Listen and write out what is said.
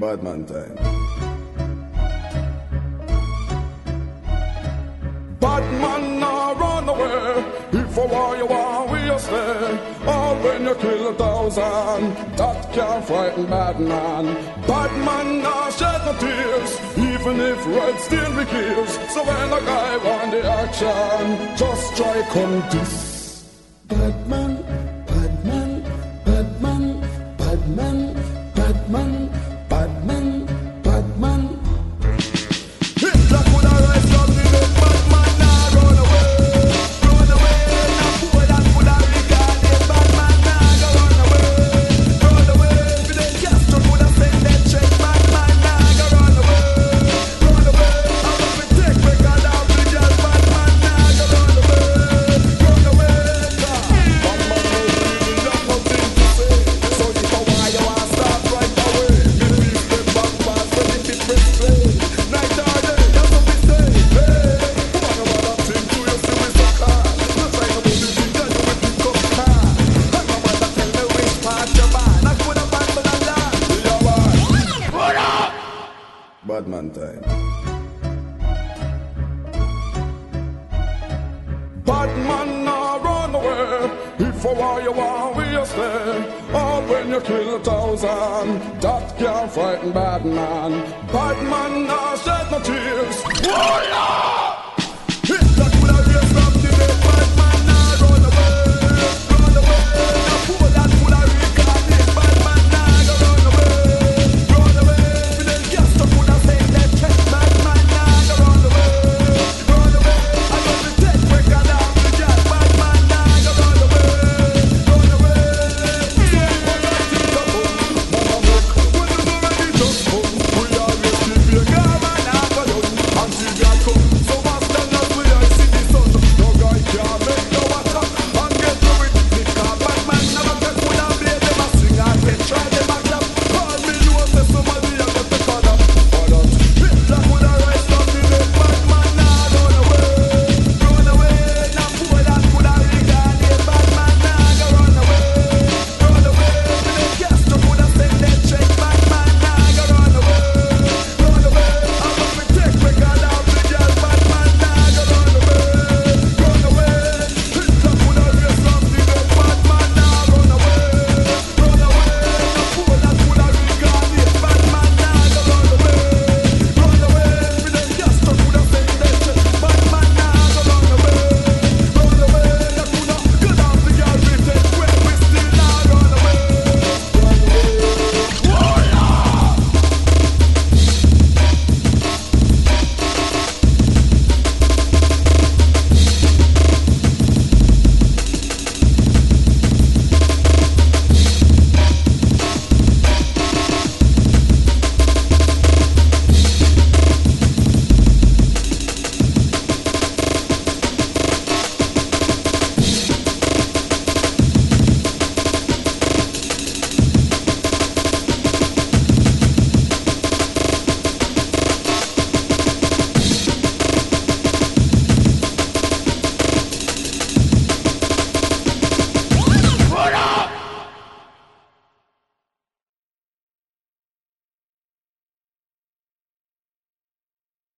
Bad man time. Bad man now run away. If a war you want, we stay. Or when you kill 1,000, that can't frighten bad man. Bad man now shed no tears, even if red still be kills. So when a guy want the action, just try come this. Bad man, bad man, bad man, bad man, bad man, bad man, bad man. Hitler could have rise from the dead, bad man now run away. Run away, now poor that could have regarded. Bad man now go run away. Run away, Fidel Castro could have sent that check. Bad man now go run away. Run away, I want to take record of the girl. Bad man now go run away. Run away, bad man no really got nothing to say. So if a why you want start right away, me please step back fast when the kid press play. Night or day, that's what we say. Hey, woman about that thing to you see we so hard. No try no baby thing, tell you we pick up car. And my mother tell me which part you bad. I could have bad but I land. You bad. Put up! Bad man time. Bad man now run away. If a war you want, we stay. Or when you kill 1,000, that can't frighten bad man. Bad man now shed no tears. Oh, Lord!